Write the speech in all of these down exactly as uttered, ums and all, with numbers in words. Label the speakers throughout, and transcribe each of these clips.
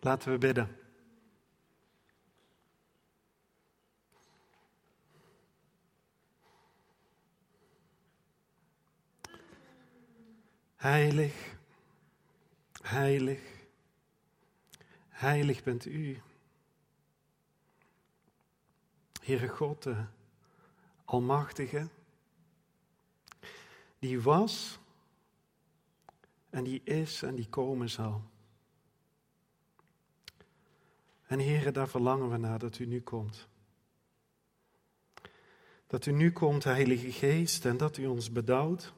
Speaker 1: Laten we bidden. Heilig, heilig, heilig bent u. Heere God, de Almachtige, die was en die is en die komen zal. En Heere, daar verlangen we naar dat u nu komt. Dat u nu komt, Heilige Geest, en dat u ons bedouwt.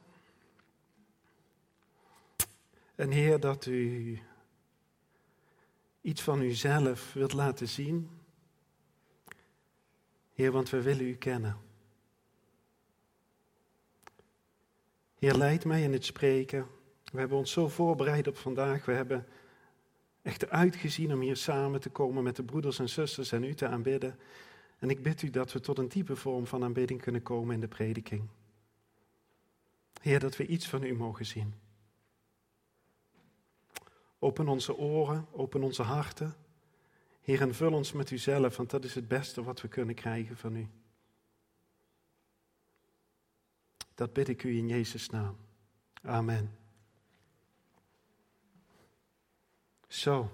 Speaker 1: En Heer, dat u iets van uzelf wilt laten zien. Heer, want we willen u kennen. Heer, leid mij in het spreken. We hebben ons zo voorbereid op vandaag. We hebben echt uitgezien om hier samen te komen met de broeders en zusters en u te aanbidden. En ik bid u dat we tot een diepe vorm van aanbidding kunnen komen in de prediking. Heer, dat we iets van u mogen zien. Open onze oren, open onze harten. Heer, en vul ons met uzelf, want dat is het beste wat we kunnen krijgen van u. Dat bid ik u in Jezus' naam. Amen. Zo.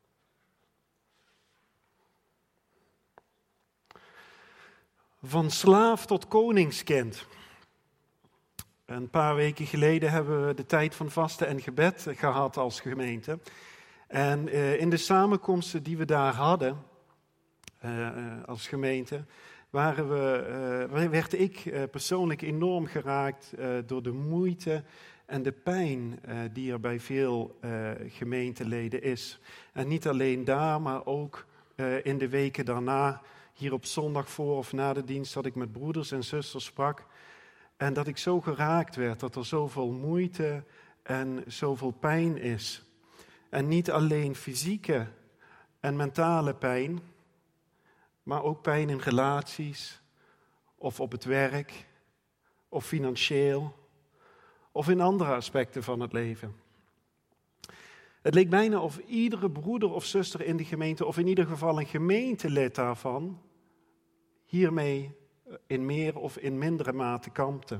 Speaker 1: Van slaaf tot koningskind. Een paar weken geleden hebben we de tijd van vasten en gebed gehad als gemeente. En uh, in de samenkomsten die we daar hadden, uh, als gemeente, waren we, uh, werd ik uh, persoonlijk enorm geraakt uh, door de moeite en de pijn uh, die er bij veel uh, gemeenteleden is. En niet alleen daar, maar ook uh, in de weken daarna, hier op zondag voor of na de dienst, dat ik met broeders en zusters sprak. En dat ik zo geraakt werd, dat er zoveel moeite en zoveel pijn is. En niet alleen fysieke en mentale pijn, maar ook pijn in relaties, of op het werk, of financieel, of in andere aspecten van het leven. Het leek bijna of iedere broeder of zuster in de gemeente, of in ieder geval een gemeentelid daarvan, hiermee in meer of in mindere mate kampte.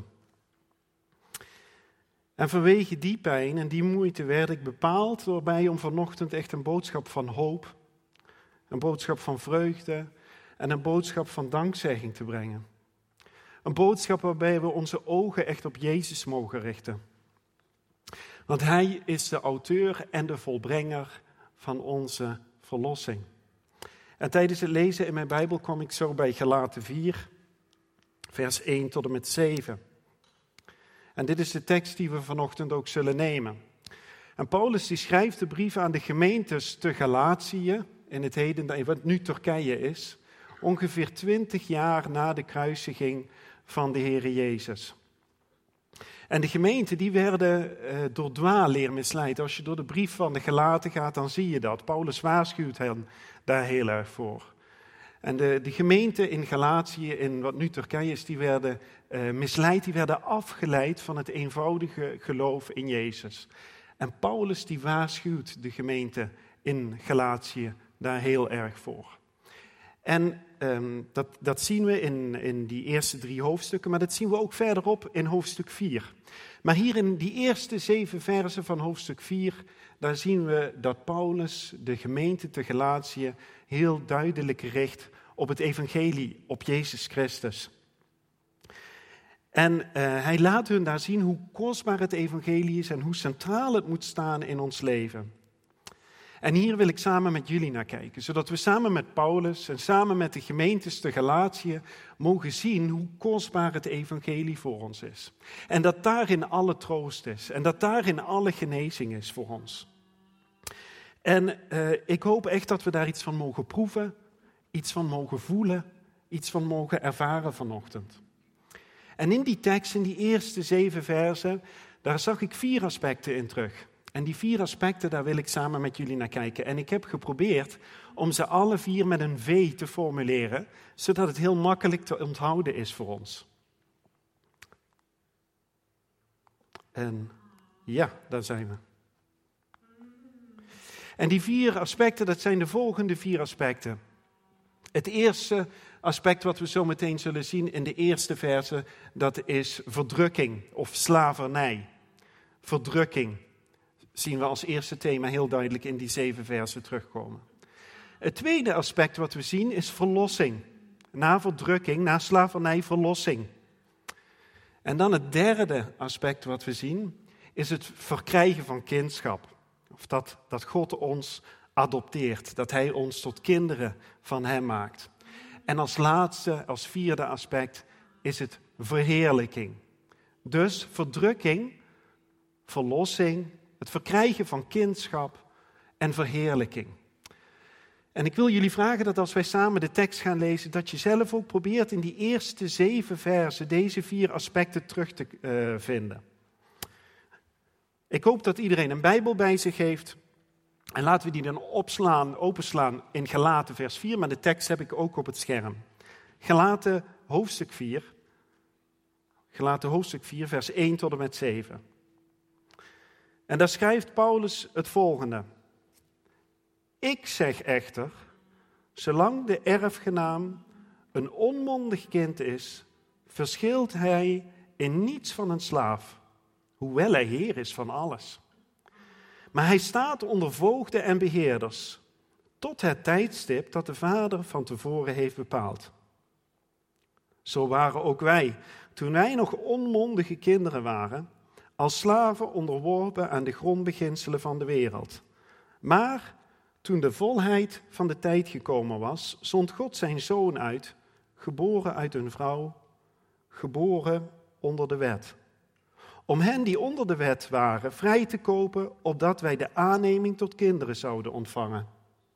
Speaker 1: En vanwege die pijn en die moeite werd ik bepaald door mij om vanochtend echt een boodschap van hoop, een boodschap van vreugde en een boodschap van dankzegging te brengen. Een boodschap waarbij we onze ogen echt op Jezus mogen richten. Want Hij is de auteur en de volbrenger van onze verlossing. En tijdens het lezen in mijn Bijbel kwam ik zo bij Galaten vier, vers één tot en met zeven. En dit is de tekst die we vanochtend ook zullen nemen. En Paulus die schrijft de brief aan de gemeentes te Galatië, in het heden, wat nu Turkije is, ongeveer twintig jaar na de kruisiging van de Heere Jezus. En de gemeenten die werden uh, door dwaalleer misleid. Als je door de brief van de Galaten gaat, dan zie je dat. Paulus waarschuwt hen daar heel erg voor. En de, de gemeenten in Galatië, in wat nu Turkije is, die werden uh, misleid, die werden afgeleid van het eenvoudige geloof in Jezus. En Paulus die waarschuwt de gemeente in Galatië daar heel erg voor. En um, dat, dat zien we in, in die eerste drie hoofdstukken, maar dat zien we ook verderop in hoofdstuk vier. Maar hier in die eerste zeven versen van hoofdstuk vier, daar zien we dat Paulus de gemeente te Galatië heel duidelijk richt op het evangelie, op Jezus Christus. En uh, hij laat hun daar zien hoe kostbaar het evangelie is en hoe centraal het moet staan in ons leven. En hier wil ik samen met jullie naar kijken, zodat we samen met Paulus en samen met de gemeentes te Galatië mogen zien hoe kostbaar het evangelie voor ons is. En dat daarin alle troost is en dat daarin alle genezing is voor ons. En uh, ik hoop echt dat we daar iets van mogen proeven, iets van mogen voelen, iets van mogen ervaren vanochtend. En in die tekst, in die eerste zeven versen, daar zag ik vier aspecten in terug. En die vier aspecten, daar wil ik samen met jullie naar kijken. En ik heb geprobeerd om ze alle vier met een V te formuleren, zodat het heel makkelijk te onthouden is voor ons. En ja, daar zijn we. En die vier aspecten, dat zijn de volgende vier aspecten. Het eerste aspect wat we zo meteen zullen zien in de eerste verse, dat is verdrukking of slavernij. Verdrukking zien we als eerste thema heel duidelijk in die zeven versen terugkomen. Het tweede aspect wat we zien is verlossing. Na verdrukking, na slavernij, verlossing. En dan het derde aspect wat we zien, is het verkrijgen van kindschap. Of dat, dat God ons adopteert, dat Hij ons tot kinderen van Hem maakt. En als laatste, als vierde aspect, is het verheerlijking. Dus verdrukking, verlossing, het verkrijgen van kindschap en verheerlijking. En ik wil jullie vragen dat als wij samen de tekst gaan lezen, dat je zelf ook probeert in die eerste zeven versen deze vier aspecten terug te uh, vinden. Ik hoop dat iedereen een Bijbel bij zich heeft. En laten we die dan opslaan, openslaan in Galaten vers vier, maar de tekst heb ik ook op het scherm. Galaten hoofdstuk vier, Galaten hoofdstuk vier, vers één tot en met zeven. En daar schrijft Paulus het volgende. Ik zeg echter, zolang de erfgenaam een onmondig kind is, verschilt hij in niets van een slaaf, hoewel hij heer is van alles. Maar hij staat onder voogden en beheerders, tot het tijdstip dat de vader van tevoren heeft bepaald. Zo waren ook wij, toen wij nog onmondige kinderen waren, als slaven onderworpen aan de grondbeginselen van de wereld. Maar toen de volheid van de tijd gekomen was, zond God zijn zoon uit, geboren uit een vrouw, geboren onder de wet. Om hen die onder de wet waren vrij te kopen, opdat wij de aanneming tot kinderen zouden ontvangen.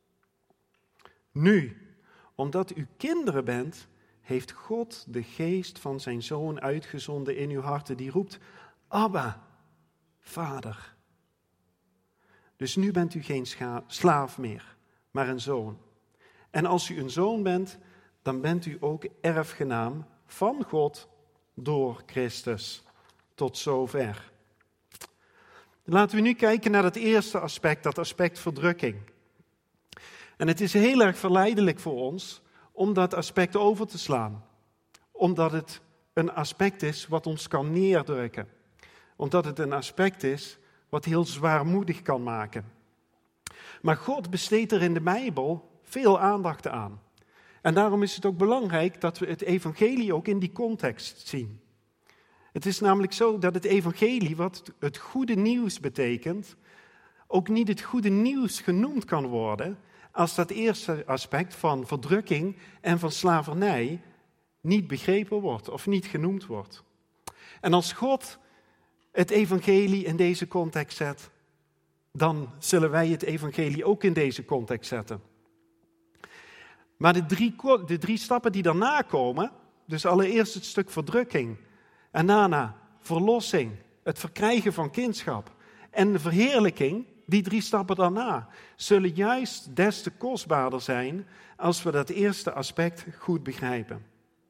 Speaker 1: Nu, omdat u kinderen bent, heeft God de geest van zijn zoon uitgezonden in uw harten, die roept, Abba, Vader. Dus nu bent u geen scha- slaaf meer, maar een zoon. En als u een zoon bent, dan bent u ook erfgenaam van God door Christus. Tot zover. Laten we nu kijken naar het eerste aspect, dat aspect verdrukking. En het is heel erg verleidelijk voor ons om dat aspect over te slaan. Omdat het een aspect is wat ons kan neerdrukken. Omdat het een aspect is wat heel zwaarmoedig kan maken. Maar God besteedt er in de Bijbel veel aandacht aan. En daarom is het ook belangrijk dat we het evangelie ook in die context zien. Het is namelijk zo dat het evangelie, wat het goede nieuws betekent, ook niet het goede nieuws genoemd kan worden als dat eerste aspect van verdrukking en van slavernij niet begrepen wordt of niet genoemd wordt. En als God het evangelie in deze context zet, dan zullen wij het evangelie ook in deze context zetten. Maar de drie, de drie stappen die daarna komen, dus allereerst het stuk verdrukking, en daarna verlossing, het verkrijgen van kindschap en de verheerlijking, die drie stappen daarna, zullen juist des te kostbaarder zijn als we dat eerste aspect goed begrijpen.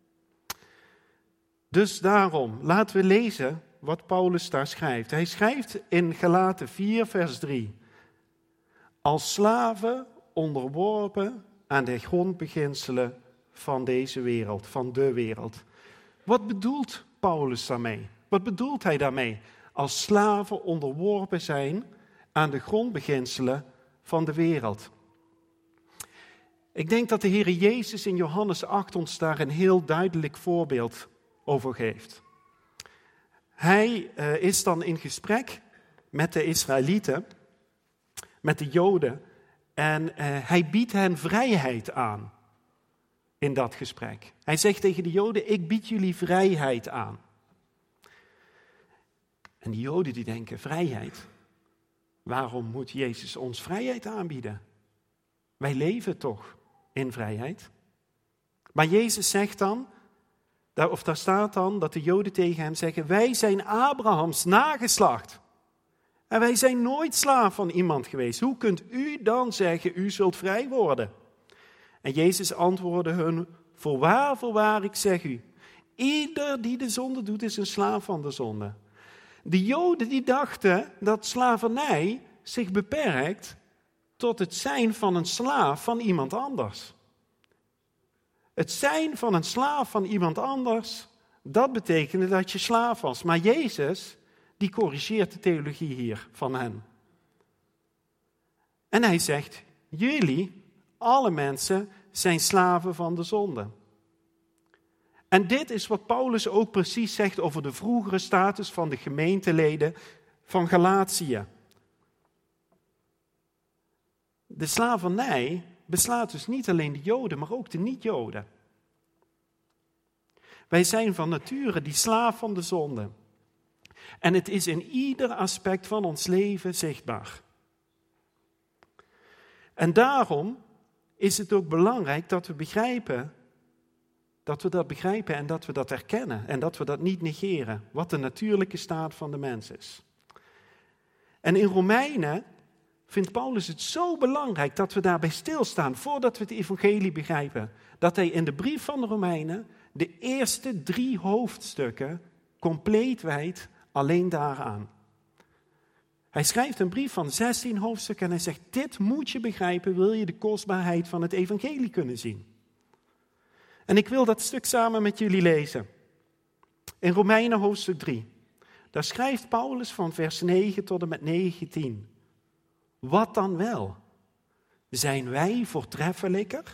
Speaker 1: Dus daarom, laten we lezen wat Paulus daar schrijft. Hij schrijft in Galaten vier, vers drie. Als slaven onderworpen aan de grondbeginselen van deze wereld, van de wereld. Wat bedoelt Paulus daarmee? Wat bedoelt hij daarmee? Als slaven onderworpen zijn aan de grondbeginselen van de wereld. Ik denk dat de Heer Jezus in Johannes acht ons daar een heel duidelijk voorbeeld over geeft. Hij uh, is dan in gesprek met de Israëlieten, met de Joden, en uh, hij biedt hen vrijheid aan in dat gesprek. Hij zegt tegen de Joden, ik bied jullie vrijheid aan. En die Joden die denken, vrijheid? Waarom moet Jezus ons vrijheid aanbieden? Wij leven toch in vrijheid? Maar Jezus zegt dan, of daar staat dan dat de Joden tegen hem zeggen, wij zijn Abrahams nageslacht. En wij zijn nooit slaaf van iemand geweest. Hoe kunt u dan zeggen, u zult vrij worden? En Jezus antwoordde hun, voorwaar, voorwaar, ik zeg u, ieder die de zonde doet is een slaaf van de zonde. De Joden die dachten dat slavernij zich beperkt tot het zijn van een slaaf van iemand anders. Het zijn van een slaaf van iemand anders, dat betekende dat je slaaf was. Maar Jezus, die corrigeert de theologie hier van hen. En hij zegt, jullie, alle mensen, zijn slaven van de zonde. En dit is wat Paulus ook precies zegt over de vroegere status van de gemeenteleden van Galatië. De slavernij beslaat dus niet alleen de Joden, maar ook de niet-Joden. Wij zijn van nature die slaaf van de zonde. En het is in ieder aspect van ons leven zichtbaar. En daarom is het ook belangrijk dat we begrijpen, dat we dat begrijpen en dat we dat erkennen en dat we dat niet negeren, wat de natuurlijke staat van de mens is. En in Romeinen vindt Paulus het zo belangrijk dat we daarbij stilstaan voordat we het evangelie begrijpen, dat hij in de brief van de Romeinen de eerste drie hoofdstukken compleet wijdt alleen daaraan. Hij schrijft een brief van zestien hoofdstukken en hij zegt, dit moet je begrijpen, wil je de kostbaarheid van het evangelie kunnen zien. En ik wil dat stuk samen met jullie lezen. In Romeinen hoofdstuk drie. Daar schrijft Paulus van vers negen tot en met negentien. Wat dan wel? Zijn wij voortreffelijker?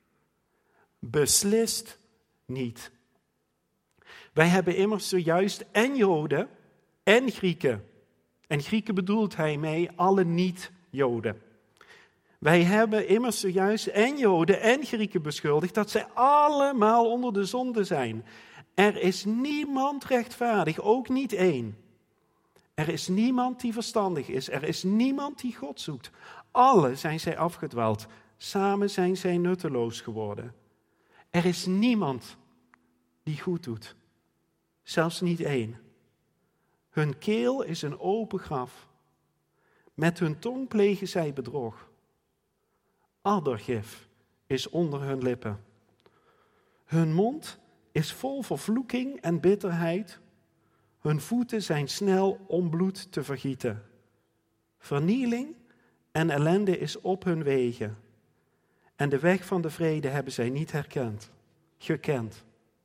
Speaker 1: Beslist niet. Wij hebben immers zojuist en Joden en Grieken. En Grieken bedoelt hij mee alle niet-Joden. Wij hebben immers zojuist en Joden en Grieken beschuldigd dat zij allemaal onder de zonde zijn. Er is niemand rechtvaardig, ook niet één. Er is niemand die verstandig is, er is niemand die God zoekt. Alle zijn zij afgedwaald, samen zijn zij nutteloos geworden. Er is niemand die goed doet, zelfs niet één. Hun keel is een open graf. Met hun tong plegen zij bedrog. Addergif is onder hun lippen. Hun mond is vol vervloeking en bitterheid. Hun voeten zijn snel om bloed te vergieten. Vernieling en ellende is op hun wegen. En de weg van de vrede hebben zij niet herkend, gekend.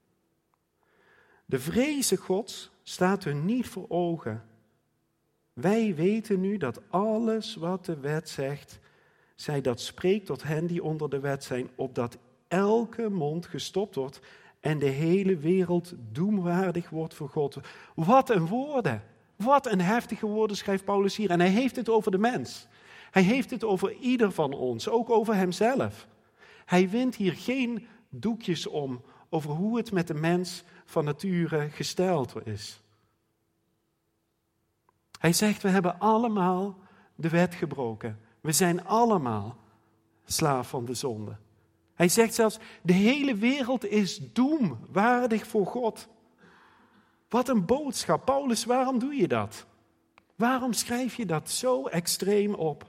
Speaker 1: De vreze Gods staat hun niet voor ogen. Wij weten nu dat alles wat de wet zegt, zij dat spreekt tot hen die onder de wet zijn, opdat elke mond gestopt wordt en de hele wereld doemwaardig wordt voor God. Wat een woorden, wat een heftige woorden schrijft Paulus hier. En hij heeft het over de mens. Hij heeft het over ieder van ons, ook over hemzelf. Hij wint hier geen doekjes om over hoe het met de mens van nature gesteld is. Hij zegt, we hebben allemaal de wet gebroken. We zijn allemaal slaaf van de zonde. Hij zegt zelfs, de hele wereld is doemwaardig voor God. Wat een boodschap. Paulus, waarom doe je dat? Waarom schrijf je dat zo extreem op?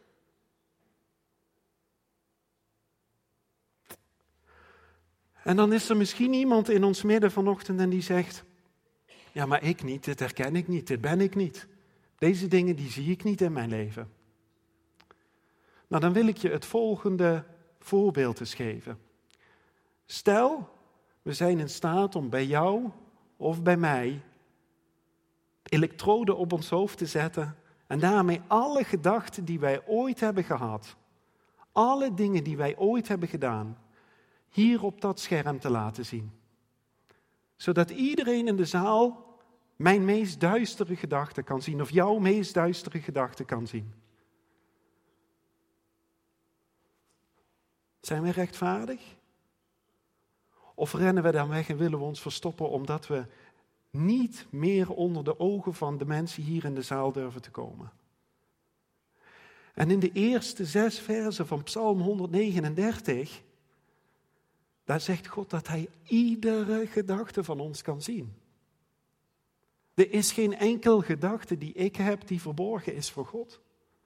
Speaker 1: En dan is er misschien iemand in ons midden vanochtend en die zegt, ja, maar ik niet, dit herken ik niet, dit ben ik niet. Deze dingen die zie ik niet in mijn leven. Nou, dan wil ik je het volgende voorbeeld eens geven. Stel, we zijn in staat om bij jou of bij mij elektroden op ons hoofd te zetten en daarmee alle gedachten die wij ooit hebben gehad, alle dingen die wij ooit hebben gedaan, hier op dat scherm te laten zien. Zodat iedereen in de zaal mijn meest duistere gedachten kan zien of jouw meest duistere gedachten kan zien. Zijn we rechtvaardig? Of rennen we dan weg en willen we ons verstoppen omdat we niet meer onder de ogen van de mensen hier in de zaal durven te komen? En in de eerste zes versen van Psalm honderdnegenendertig, daar zegt God dat hij iedere gedachte van ons kan zien. Er is geen enkel gedachte die ik heb die verborgen is voor God.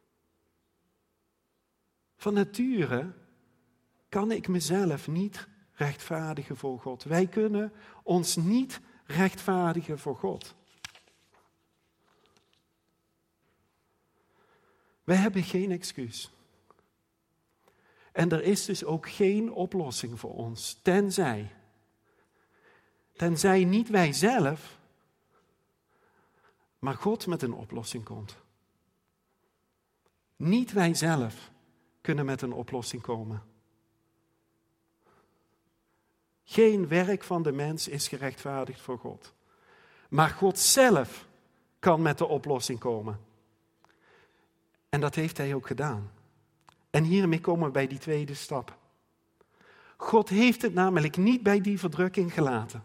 Speaker 1: Van nature kan ik mezelf niet rechtvaardigen voor God. Wij kunnen ons niet rechtvaardigen voor God. Wij hebben geen excuus. En er is dus ook geen oplossing voor ons, tenzij, tenzij niet wij zelf, maar God met een oplossing komt. Niet wij zelf kunnen met een oplossing komen. Geen werk van de mens is gerechtvaardigd voor God. Maar God zelf kan met de oplossing komen. En dat heeft hij ook gedaan. En hiermee komen we bij die tweede stap. God heeft het namelijk niet bij die verdrukking gelaten.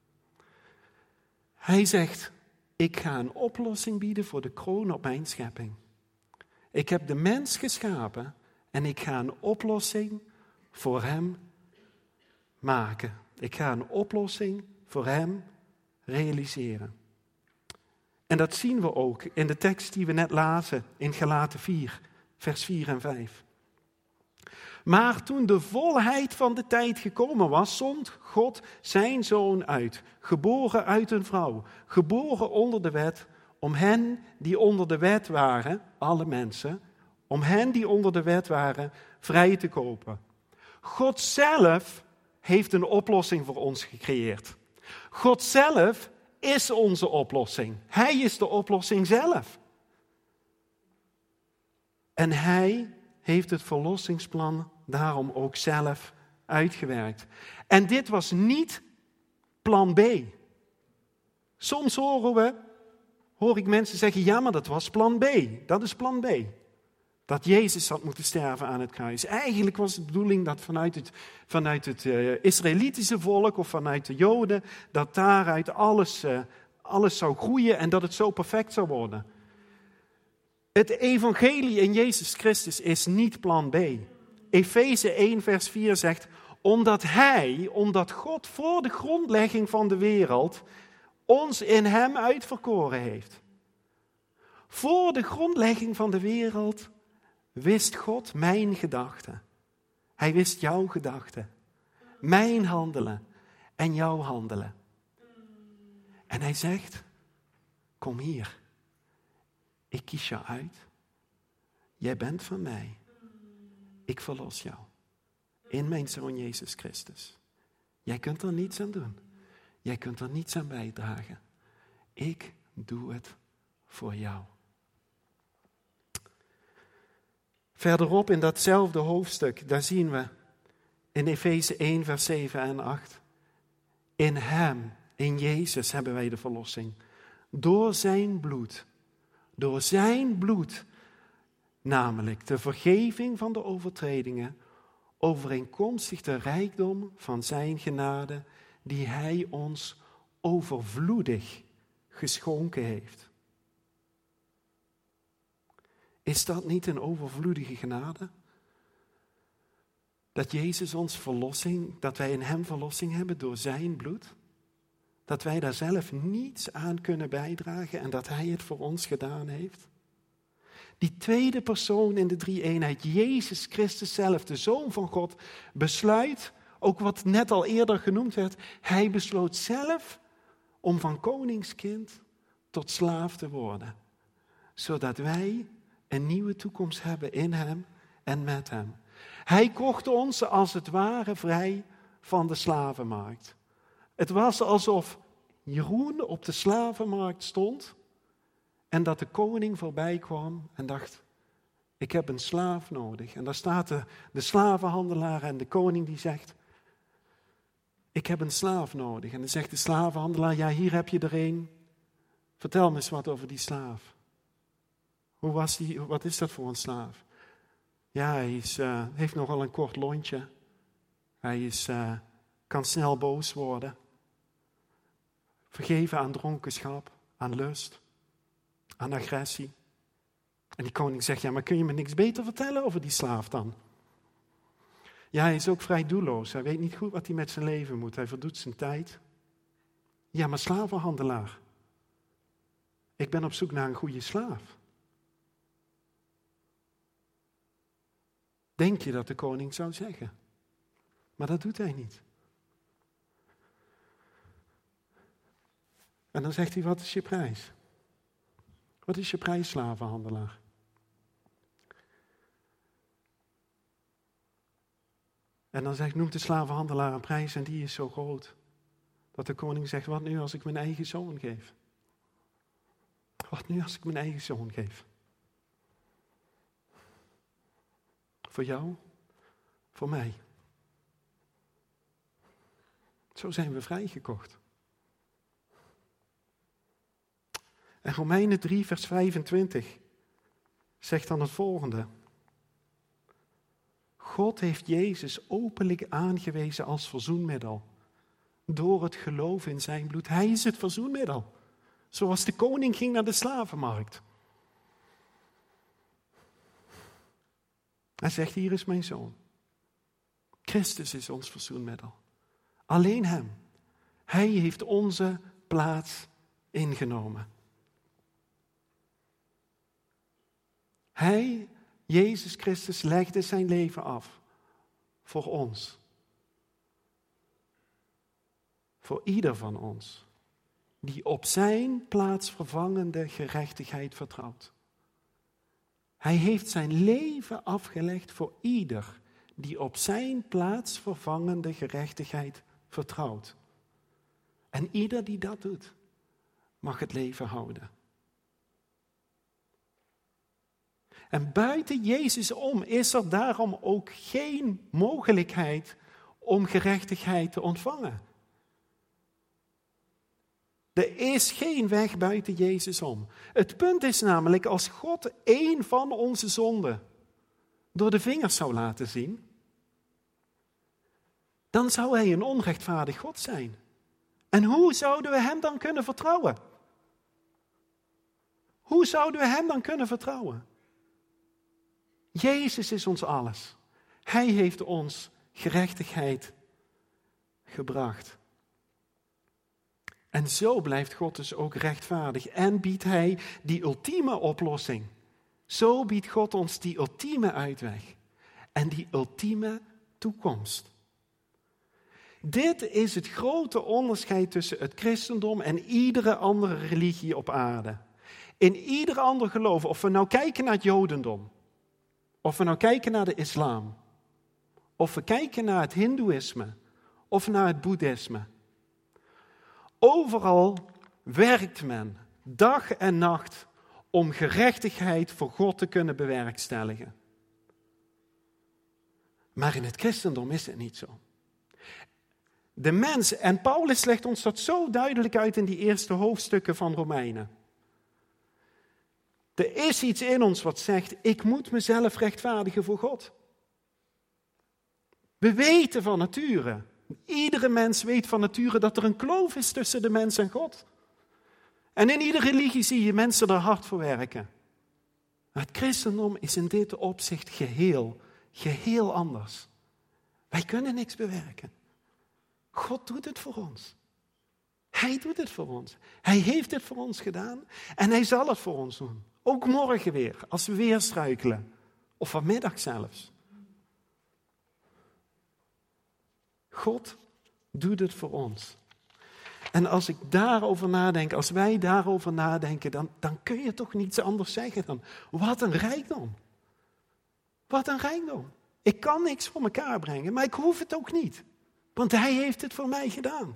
Speaker 1: Hij zegt, ik ga een oplossing bieden voor de kroon op mijn schepping. Ik heb de mens geschapen en ik ga een oplossing voor hem maken. Ik ga een oplossing voor hem realiseren. En dat zien we ook in de tekst die we net lazen in Galaten vier, vers vier en vijf. Maar toen de volheid van de tijd gekomen was, zond God zijn zoon uit, geboren uit een vrouw, geboren onder de wet, om hen die onder de wet waren, alle mensen, om hen die onder de wet waren, vrij te kopen. God zelf heeft een oplossing voor ons gecreëerd. God zelf is onze oplossing. Hij is de oplossing zelf. En hij heeft het verlossingsplan daarom ook zelf uitgewerkt. En dit was niet plan B. Soms horen we, hoor ik mensen zeggen, ja, maar dat was plan B. Dat is plan B. Dat Jezus had moeten sterven aan het kruis. Eigenlijk was de bedoeling dat vanuit het, vanuit het uh, Israëlitische volk of vanuit de Joden, dat daaruit alles, uh, alles zou groeien en dat het zo perfect zou worden. Het evangelie in Jezus Christus is niet plan B. Efeze één vers vier zegt, omdat Hij, omdat God voor de grondlegging van de wereld ons in Hem uitverkoren heeft. Voor de grondlegging van de wereld wist God mijn gedachten. Hij wist jouw gedachten, mijn handelen en jouw handelen. En hij zegt, kom hier. Ik kies jou uit. Jij bent van mij. Ik verlos jou. In mijn Zoon Jezus Christus. Jij kunt er niets aan doen. Jij kunt er niets aan bijdragen. Ik doe het voor jou. Verderop in datzelfde hoofdstuk, daar zien we in Efeze één vers zeven en acht. In Hem, in Jezus hebben wij de verlossing. Door zijn bloed. Door zijn bloed. Namelijk de vergeving van de overtredingen. Overeenkomstig de rijkdom van zijn genade. Die hij ons overvloedig geschonken heeft. Is dat niet een overvloedige genade? Dat Jezus ons verlossing, dat wij in hem verlossing hebben door zijn bloed? Dat wij daar zelf niets aan kunnen bijdragen en dat hij het voor ons gedaan heeft? Die tweede persoon in de drie-eenheid, Jezus Christus zelf, de Zoon van God, besluit, ook wat net al eerder genoemd werd, hij besloot zelf om van koningskind tot slaaf te worden. Zodat wij een nieuwe toekomst hebben in hem en met hem. Hij kocht ons als het ware vrij van de slavenmarkt. Het was alsof Jeroen op de slavenmarkt stond en dat de koning voorbij kwam en dacht, ik heb een slaaf nodig. En daar staat de, de slavenhandelaar en de koning die zegt, ik heb een slaaf nodig. En dan zegt de slavenhandelaar, ja, hier heb je er een. Vertel me eens wat over die slaaf. Hoe was die, wat is dat voor een slaaf? Ja, hij is, uh, heeft nogal een kort lontje. Hij is, uh, kan snel boos worden. Vergeven aan dronkenschap, aan lust, aan agressie. En die koning zegt, ja, maar kun je me niks beter vertellen over die slaaf dan? Ja, hij is ook vrij doelloos. Hij weet niet goed wat hij met zijn leven moet. Hij verdoet zijn tijd. Ja, maar slavenhandelaar. Ik ben op zoek naar een goede slaaf. Denk je dat de koning zou zeggen? Maar dat doet hij niet. En dan zegt hij, wat is je prijs? Wat is je prijs, slavenhandelaar? En dan zegt, noemt de slavenhandelaar een prijs en die is zo groot. Dat de koning zegt, wat nu als ik mijn eigen zoon geef? Wat nu als ik mijn eigen zoon geef? Voor jou, voor mij. Zo zijn we vrijgekocht. En Romeinen drie, vers vijfentwintig zegt dan het volgende. God heeft Jezus openlijk aangewezen als verzoenmiddel. Door het geloof in zijn bloed. Hij is het verzoenmiddel. Zoals de koning ging naar de slavenmarkt. Hij zegt, hier is mijn zoon. Christus is ons verzoenmiddel. Alleen hem. Hij heeft onze plaats ingenomen. Hij, Jezus Christus, legde zijn leven af voor ons. Voor ieder van ons die op zijn plaatsvervangende gerechtigheid vertrouwt. Hij heeft zijn leven afgelegd voor ieder die op zijn plaatsvervangende gerechtigheid vertrouwt. En ieder die dat doet, mag het leven houden. En buiten Jezus om is er daarom ook geen mogelijkheid om gerechtigheid te ontvangen. Er is geen weg buiten Jezus om. Het punt is namelijk, als God één van onze zonden door de vingers zou laten zien, dan zou hij een onrechtvaardig God zijn. En hoe zouden we hem dan kunnen vertrouwen? Hoe zouden we hem dan kunnen vertrouwen? Jezus is ons alles. Hij heeft ons gerechtigheid gebracht. En zo blijft God dus ook rechtvaardig en biedt hij die ultieme oplossing. Zo biedt God ons die ultieme uitweg en die ultieme toekomst. Dit is het grote onderscheid tussen het christendom en iedere andere religie op aarde. In ieder ander geloof, of we nou kijken naar het jodendom, of we nou kijken naar de islam, of we kijken naar het hindoeïsme, of naar het boeddhisme. Overal werkt men dag en nacht om gerechtigheid voor God te kunnen bewerkstelligen. Maar in het christendom is het niet zo. De mens, en Paulus legt ons dat zo duidelijk uit in die eerste hoofdstukken van Romeinen. Er is iets in ons wat zegt, ik moet mezelf rechtvaardigen voor God. We weten van nature, iedere mens weet van nature dat er een kloof is tussen de mens en God. En in iedere religie zie je mensen er hard voor werken. Maar het christendom is in dit opzicht geheel, geheel anders. Wij kunnen niks bewerken. God doet het voor ons. Hij doet het voor ons. Hij heeft het voor ons gedaan en hij zal het voor ons doen. Ook morgen weer, als we weer struikelen. Of vanmiddag zelfs. God doet het voor ons. En als ik daarover nadenk, als wij daarover nadenken, dan, dan kun je toch niets anders zeggen dan, wat een rijkdom. Wat een rijkdom. Ik kan niks voor elkaar brengen, maar ik hoef het ook niet. Want hij heeft het voor mij gedaan.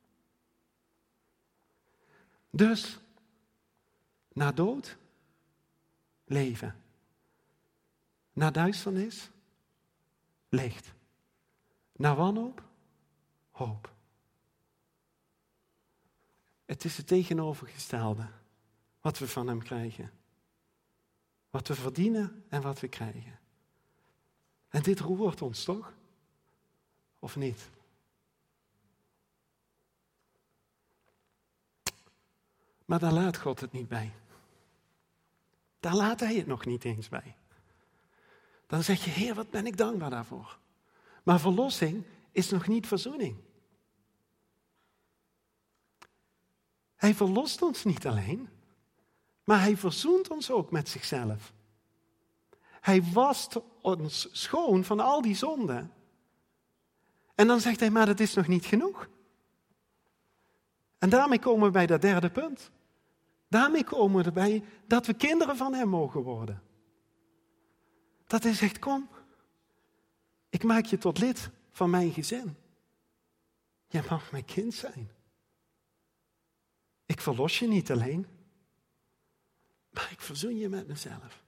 Speaker 1: Dus, na dood, leven. Na duisternis, licht. Na wanhoop, hoop. Het is het tegenovergestelde wat we van hem krijgen. Wat we verdienen en wat we krijgen. En dit roert ons toch? Of niet? Maar daar laat God het niet bij. Daar laat hij het nog niet eens bij. Dan zeg je, Heer, wat ben ik dankbaar daarvoor. Maar verlossing is nog niet verzoening. Hij verlost ons niet alleen, maar hij verzoent ons ook met zichzelf. Hij wast ons schoon van al die zonden. En dan zegt hij, maar dat is nog niet genoeg. En daarmee komen we bij dat derde punt. Daarmee komen we erbij dat we kinderen van hem mogen worden. Dat hij zegt, kom, ik maak je tot lid van mijn gezin. Jij mag mijn kind zijn. Ik verlos je niet alleen, maar ik verzoen je met mezelf.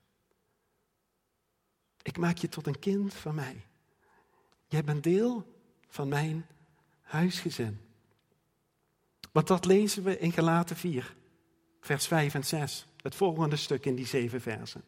Speaker 1: Ik maak je tot een kind van mij. Jij bent deel van mijn huisgezin. Want dat lezen we in Galaten vier, vers vijf en zes. Het volgende stuk in die zeven versen.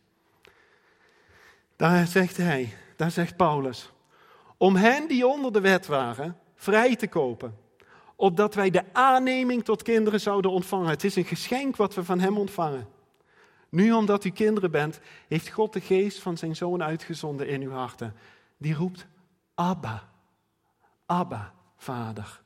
Speaker 1: Daar zegt hij, daar zegt Paulus, om hen die onder de wet waren, vrij te kopen, opdat wij de aanneming tot kinderen zouden ontvangen. Het is een geschenk wat we van hem ontvangen. Nu, omdat u kinderen bent, heeft God de geest van zijn Zoon uitgezonden in uw harten. Die roept, Abba, Abba, Vader.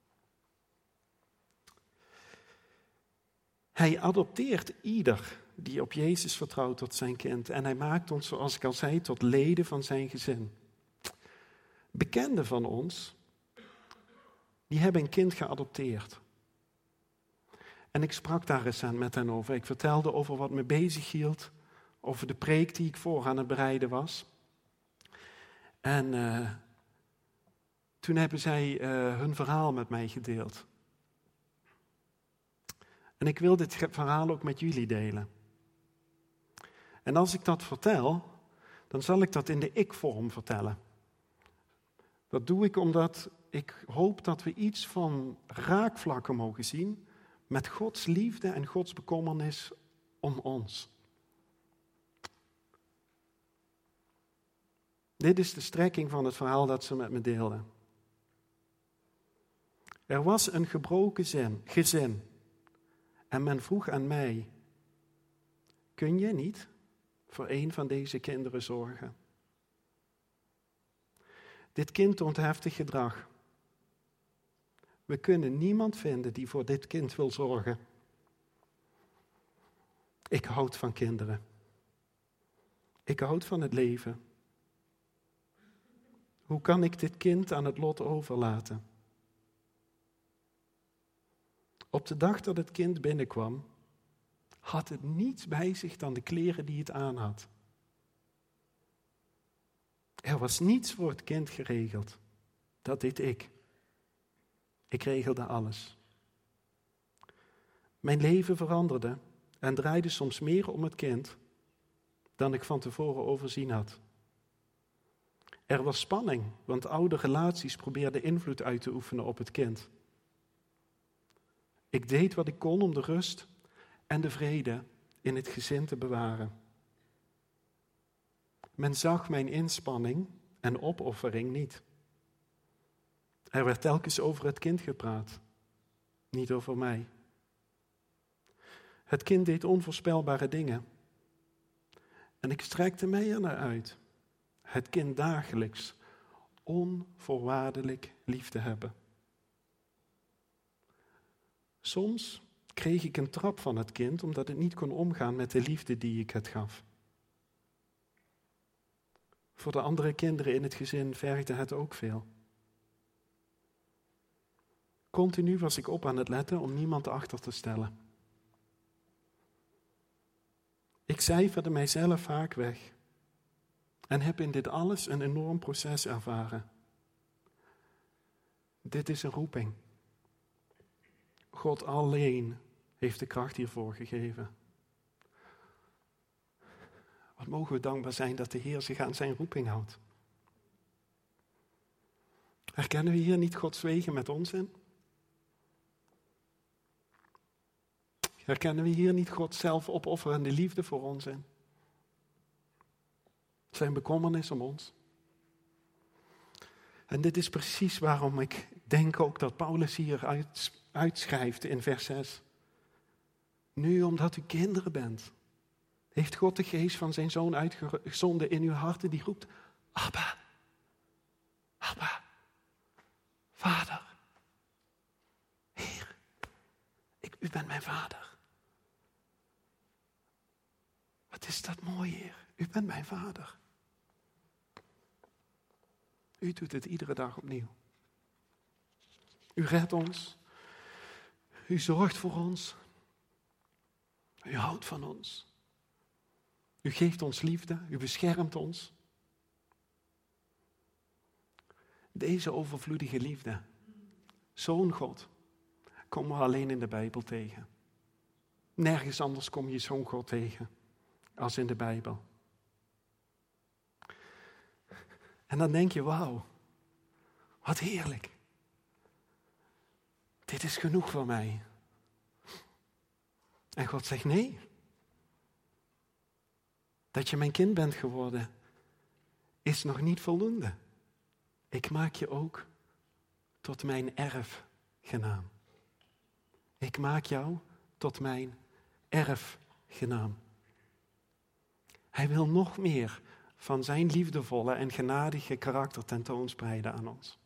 Speaker 1: Hij adopteert ieder die op Jezus vertrouwt tot zijn kind. En hij maakt ons, zoals ik al zei, tot leden van zijn gezin. Bekenden van ons, die hebben een kind geadopteerd. En ik sprak daar recent met hen over. Ik vertelde over wat me bezig hield, over de preek die ik voor aan het bereiden was. En uh, toen hebben zij uh, hun verhaal met mij gedeeld. En ik wil dit verhaal ook met jullie delen. En als ik dat vertel, dan zal ik dat in de ik-vorm vertellen. Dat doe ik omdat ik hoop dat we iets van raakvlakken mogen zien met Gods liefde en Gods bekommernis om ons. Dit is de strekking van het verhaal dat ze met me deelden. Er was een gebroken zin, gezin en men vroeg aan mij, kun je niet voor een van deze kinderen zorgen? Dit kind toont heftig gedrag. We kunnen niemand vinden die voor dit kind wil zorgen. Ik houd van kinderen. Ik houd van het leven. Hoe kan ik dit kind aan het lot overlaten? Op de dag dat het kind binnenkwam, had het niets bij zich dan de kleren die het aan had. Er was niets voor het kind geregeld. Dat deed ik. Ik regelde alles. Mijn leven veranderde en draaide soms meer om het kind dan ik van tevoren overzien had. Er was spanning, want oude relaties probeerden invloed uit te oefenen op het kind. Ik deed wat ik kon om de rust en de vrede in het gezin te bewaren. Men zag mijn inspanning en opoffering niet. Er werd telkens over het kind gepraat, niet over mij. Het kind deed onvoorspelbare dingen. En ik strekte mij er naar uit het kind dagelijks onvoorwaardelijk lief te hebben. Soms kreeg ik een trap van het kind omdat het niet kon omgaan met de liefde die ik het gaf. Voor de andere kinderen in het gezin vergde het ook veel. Continu was ik op aan het letten om niemand achter te stellen. Ik cijferde mijzelf vaak weg en heb in dit alles een enorm proces ervaren. Dit is een roeping. God alleen heeft de kracht hiervoor gegeven. Wat mogen we dankbaar zijn dat de Heer zich aan zijn roeping houdt. Herkennen we hier niet Gods wegen met ons in? Herkennen we hier niet Gods zelfopofferende liefde voor ons in? Zijn bekommernis om ons? En dit is precies waarom ik denk ook dat Paulus hier uit, uitschrijft in vers zes. Nu omdat u kinderen bent, heeft God de geest van zijn Zoon uitgezonden in uw harten die roept, Abba, Abba, Vader, Heer, ik, u bent mijn Vader. Wat is dat mooi, Heer, u bent mijn Vader. U doet het iedere dag opnieuw. U redt ons, u zorgt voor ons, u houdt van ons. U geeft ons liefde, u beschermt ons. Deze overvloedige liefde, zo'n God, komen we alleen in de Bijbel tegen. Nergens anders kom je zo'n God tegen als in de Bijbel. En dan denk je, wauw, wat heerlijk. Dit is genoeg voor mij. En God zegt nee. Dat je mijn kind bent geworden, is nog niet voldoende. Ik maak je ook tot mijn erfgenaam. Ik maak jou tot mijn erfgenaam. Hij wil nog meer van zijn liefdevolle en genadige karakter tentoonspreiden aan ons.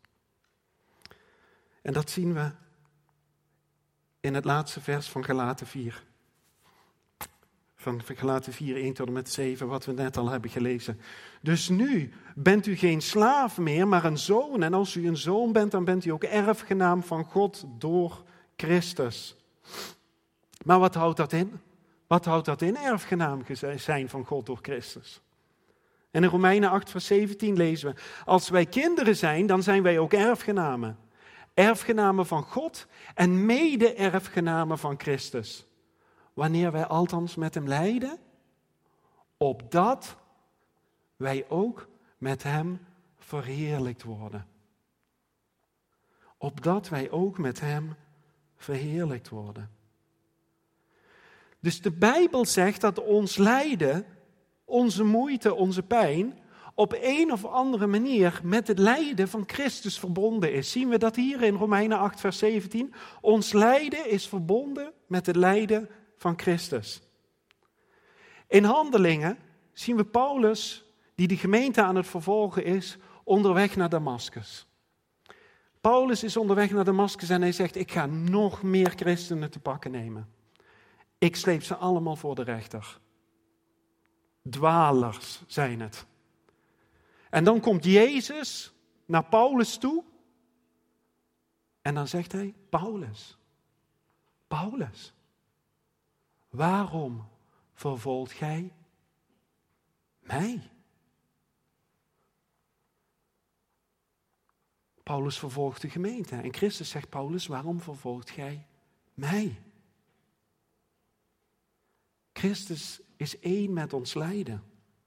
Speaker 1: En dat zien we in het laatste vers van Galaten vier. Van Galaten vier, één tot en met zeven, wat we net al hebben gelezen. Dus nu bent u geen slaaf meer, maar een zoon. En als u een zoon bent, dan bent u ook erfgenaam van God door Christus. Maar wat houdt dat in? Wat houdt dat in, erfgenaam zijn van God door Christus? En in Romeinen acht vers zeventien lezen we, als wij kinderen zijn, dan zijn wij ook erfgenamen. Erfgenamen van God en mede-erfgenamen van Christus. Wanneer wij althans met hem lijden, opdat wij ook met hem verheerlijkt worden. Opdat wij ook met hem verheerlijkt worden. Dus de Bijbel zegt dat ons lijden, onze moeite, onze pijn, op een of andere manier met het lijden van Christus verbonden is. Zien we dat hier in Romeinen acht vers zeventien? Ons lijden is verbonden met het lijden van Christus. In Handelingen zien we Paulus, die de gemeente aan het vervolgen is, onderweg naar Damaskus. Paulus is onderweg naar Damaskus en hij zegt, ik ga nog meer christenen te pakken nemen. Ik sleep ze allemaal voor de rechter. Dwalers zijn het. En dan komt Jezus naar Paulus toe. En dan zegt hij, Paulus, Paulus, waarom vervolgt gij mij? Paulus vervolgt de gemeente. En Christus zegt, Paulus, waarom vervolgt gij mij? Christus is één met ons lijden.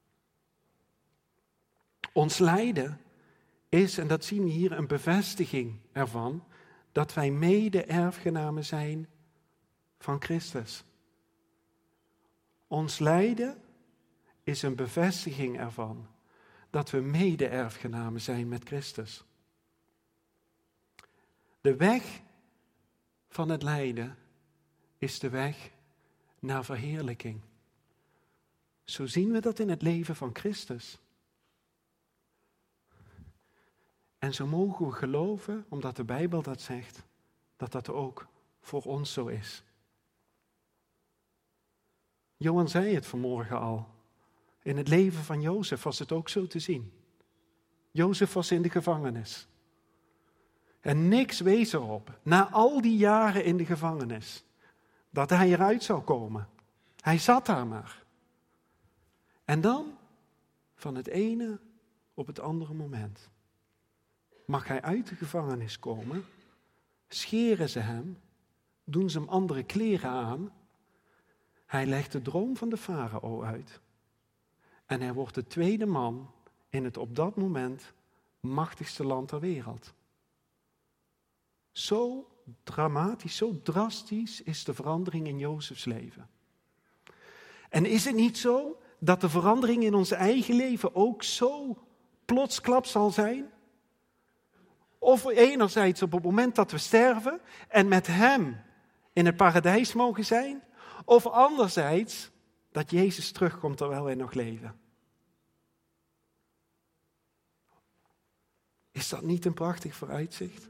Speaker 1: Ons lijden is, en dat zien we hier, een bevestiging ervan, dat wij mede-erfgenamen zijn van Christus. Ons lijden is een bevestiging ervan dat we mede-erfgenamen zijn met Christus. De weg van het lijden is de weg naar verheerlijking. Zo zien we dat in het leven van Christus. En zo mogen we geloven, omdat de Bijbel dat zegt, dat dat ook voor ons zo is. Johan zei het vanmorgen al. In het leven van Jozef was het ook zo te zien. Jozef was in de gevangenis. En niks wees erop, na al die jaren in de gevangenis, dat hij eruit zou komen. Hij zat daar maar. En dan, van het ene op het andere moment, mag hij uit de gevangenis komen, scheren ze hem, doen ze hem andere kleren aan. Hij legt de droom van de farao uit. En hij wordt de tweede man in het op dat moment machtigste land ter wereld. Zo dramatisch, zo drastisch is de verandering in Jozefs leven. En is het niet zo dat de verandering in ons eigen leven ook zo plotsklap zal zijn? Of enerzijds op het moment dat we sterven en met hem in het paradijs mogen zijn, of anderzijds dat Jezus terugkomt terwijl wij nog leven. Is dat niet een prachtig vooruitzicht?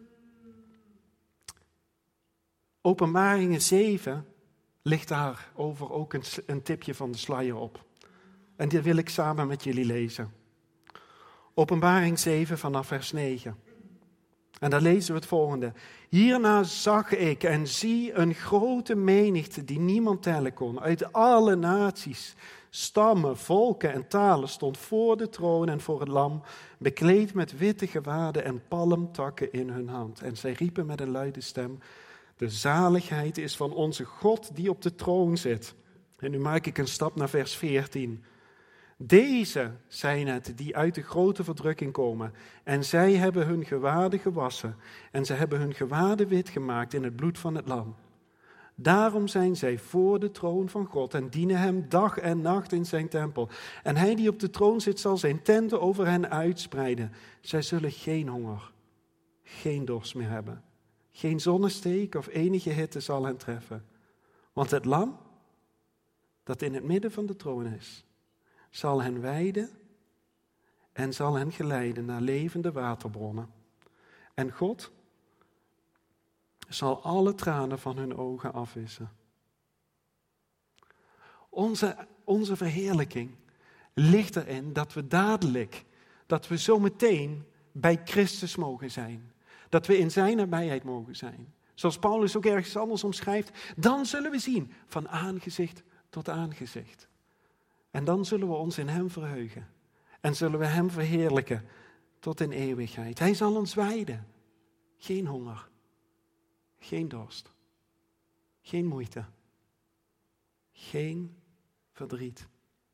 Speaker 1: Openbaringen zeven ligt daarover ook een, een tipje van de sluier op. En dit wil ik samen met jullie lezen. Openbaring zeven vanaf vers negen. En daar lezen we het volgende. Hierna zag ik en zie een grote menigte die niemand tellen kon, uit alle naties, stammen, volken en talen stond voor de troon en voor het lam, bekleed met witte gewaden en palmtakken in hun hand. En zij riepen met een luide stem: de zaligheid is van onze God die op de troon zit. En nu maak ik een stap naar vers veertien. Deze zijn het die uit de grote verdrukking komen. En zij hebben hun gewaden gewassen. En ze hebben hun gewaden wit gemaakt in het bloed van het lam. Daarom zijn zij voor de troon van God en dienen hem dag en nacht in zijn tempel. En hij die op de troon zit zal zijn tenten over hen uitspreiden. Zij zullen geen honger, geen dorst meer hebben. Geen zonnesteek of enige hitte zal hen treffen. Want het lam, dat in het midden van de troon is, zal hen weiden en zal hen geleiden naar levende waterbronnen. En God zal alle tranen van hun ogen afwissen. Onze, onze verheerlijking ligt erin dat we dadelijk, dat we zometeen bij Christus mogen zijn. Dat we in zijn nabijheid mogen zijn. Zoals Paulus ook ergens anders omschrijft, dan zullen we zien van aangezicht tot aangezicht. En dan zullen we ons in hem verheugen. En zullen we hem verheerlijken tot in eeuwigheid. Hij zal ons weiden. Geen honger. Geen dorst. Geen moeite. Geen verdriet.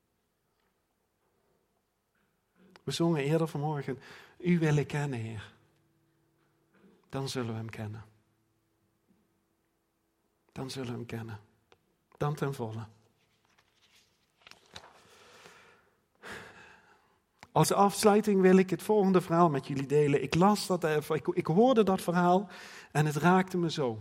Speaker 1: We zongen eerder vanmorgen, u wil ik kennen, Heer. Dan zullen we hem kennen. Dan zullen we hem kennen. Dan ten volle. Als afsluiting wil ik het volgende verhaal met jullie delen. Ik las dat, ik, ik hoorde dat verhaal en het raakte me zo.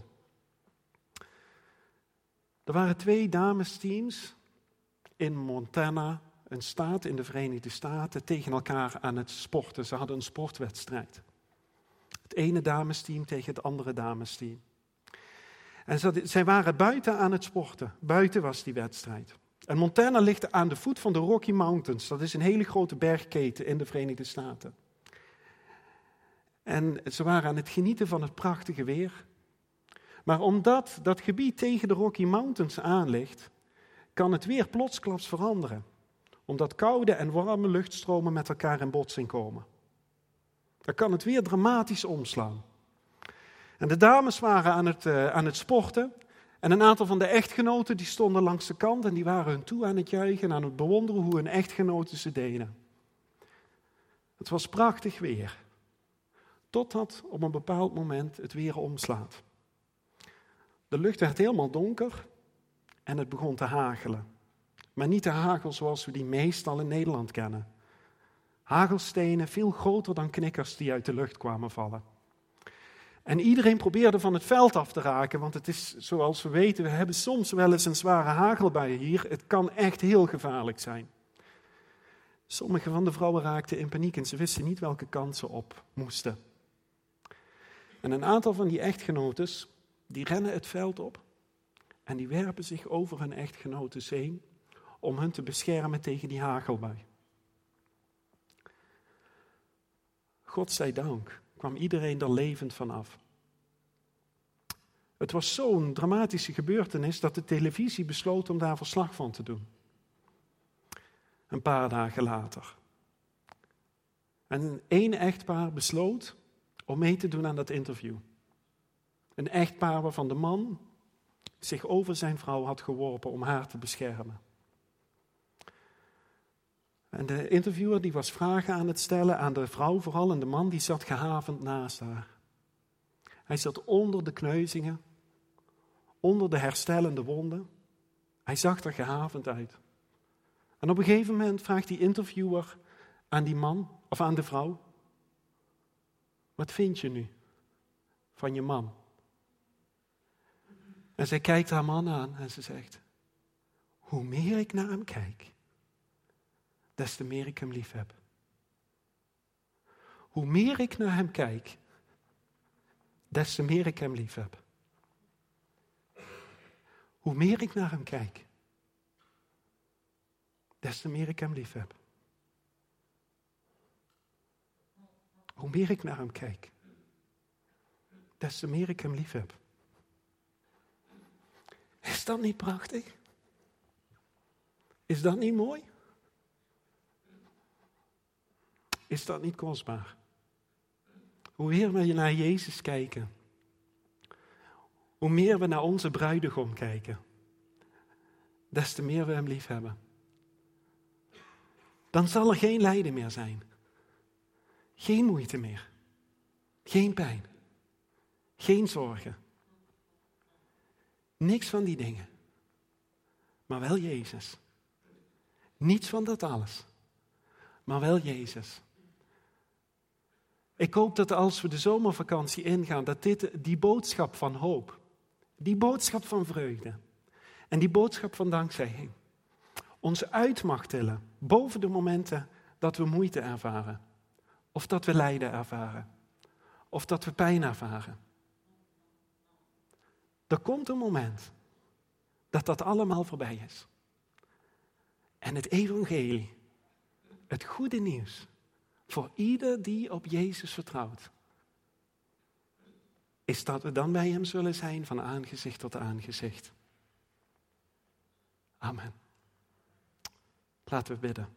Speaker 1: Er waren twee damesteams in Montana, een staat in de Verenigde Staten, tegen elkaar aan het sporten. Ze hadden een sportwedstrijd. Het ene damesteam tegen het andere damesteam. En ze, zij waren buiten aan het sporten. Buiten was die wedstrijd. En Montana ligt aan de voet van de Rocky Mountains. Dat is een hele grote bergketen in de Verenigde Staten. En ze waren aan het genieten van het prachtige weer. Maar omdat dat gebied tegen de Rocky Mountains aan ligt, kan het weer plotsklaps veranderen. Omdat koude en warme luchtstromen met elkaar in botsing komen. Dan kan het weer dramatisch omslaan. En de dames waren aan het, uh, aan het sporten. En een aantal van de echtgenoten die stonden langs de kant en die waren hun toe aan het juichen en aan het bewonderen hoe hun echtgenoten ze deden. Het was prachtig weer. Totdat op een bepaald moment het weer omslaat. De lucht werd helemaal donker en het begon te hagelen. Maar niet de hagel zoals we die meestal in Nederland kennen. Hagelstenen veel groter dan knikkers die uit de lucht kwamen vallen. En iedereen probeerde van het veld af te raken, want het is, zoals we weten, we hebben soms wel eens een zware hagelbui hier. Het kan echt heel gevaarlijk zijn. Sommige van de vrouwen raakten in paniek en ze wisten niet welke kant ze op moesten. En een aantal van die echtgenotes, die rennen het veld op en die werpen zich over hun echtgenotes heen om hen te beschermen tegen die hagelbui. God zij dank kwam iedereen er levend vanaf. Het was zo'n dramatische gebeurtenis dat de televisie besloot om daar verslag van te doen. Een paar dagen later. En één echtpaar besloot om mee te doen aan dat interview. Een echtpaar waarvan de man zich over zijn vrouw had geworpen om haar te beschermen. En de interviewer die was vragen aan het stellen aan de vrouw vooral en de man die zat gehavend naast haar. Hij zat onder de kneuzingen, onder de herstellende wonden. Hij zag er gehavend uit. En op een gegeven moment vraagt die interviewer aan die man of aan de vrouw: wat vind je nu van je man? En zij kijkt haar man aan en ze zegt: hoe meer ik naar hem kijk, des te meer ik hem lief heb. Hoe meer ik naar hem kijk, des te meer ik hem lief heb. Hoe meer ik naar hem kijk, des te meer ik hem lief heb. Hoe meer ik naar hem kijk, des te meer ik hem lief heb. Is dat niet prachtig? Is dat niet mooi? Is dat niet kostbaar? Hoe meer we naar Jezus kijken, hoe meer we naar onze bruidegom kijken, des te meer we hem lief hebben. Dan zal er geen lijden meer zijn. Geen moeite meer. Geen pijn. Geen zorgen. Niks van die dingen. Maar wel Jezus. Niets van dat alles. Maar wel Jezus. Ik hoop dat als we de zomervakantie ingaan, dat dit die boodschap van hoop, die boodschap van vreugde en die boodschap van dankzegging ons uit mag tillen boven de momenten dat we moeite ervaren. Of dat we lijden ervaren. Of dat we pijn ervaren. Er komt een moment dat dat allemaal voorbij is. En het evangelie, het goede nieuws, voor ieder die op Jezus vertrouwt, is dat we dan bij hem zullen zijn van aangezicht tot aangezicht. Amen. Laten we bidden.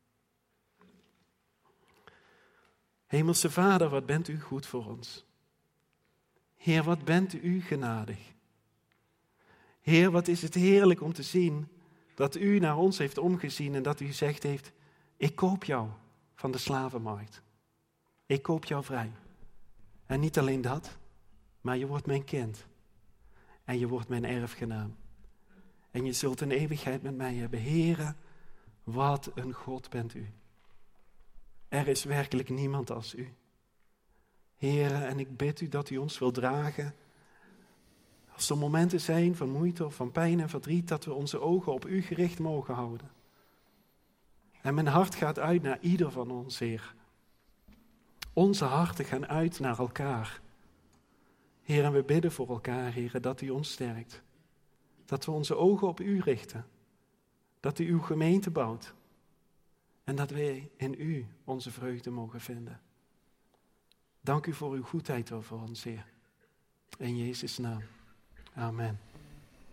Speaker 1: Hemelse Vader, wat bent u goed voor ons. Heer, wat bent u genadig. Heer, wat is het heerlijk om te zien dat u naar ons heeft omgezien en dat u gezegd heeft, ik koop jou van de slavenmarkt. Ik koop jou vrij. En niet alleen dat, maar je wordt mijn kind. En je wordt mijn erfgenaam. En je zult een eeuwigheid met mij hebben. Heere, wat een God bent u. Er is werkelijk niemand als u. Heere, en ik bid u dat u ons wil dragen. Als er momenten zijn van moeite of van pijn en verdriet, dat we onze ogen op u gericht mogen houden. En mijn hart gaat uit naar ieder van ons, Heer. Onze harten gaan uit naar elkaar. Heer, en we bidden voor elkaar, Heer, dat u ons sterkt. Dat we onze ogen op u richten. Dat u uw gemeente bouwt. En dat wij in u onze vreugde mogen vinden. Dank u voor uw goedheid over ons, Heer. In Jezus' naam. Amen.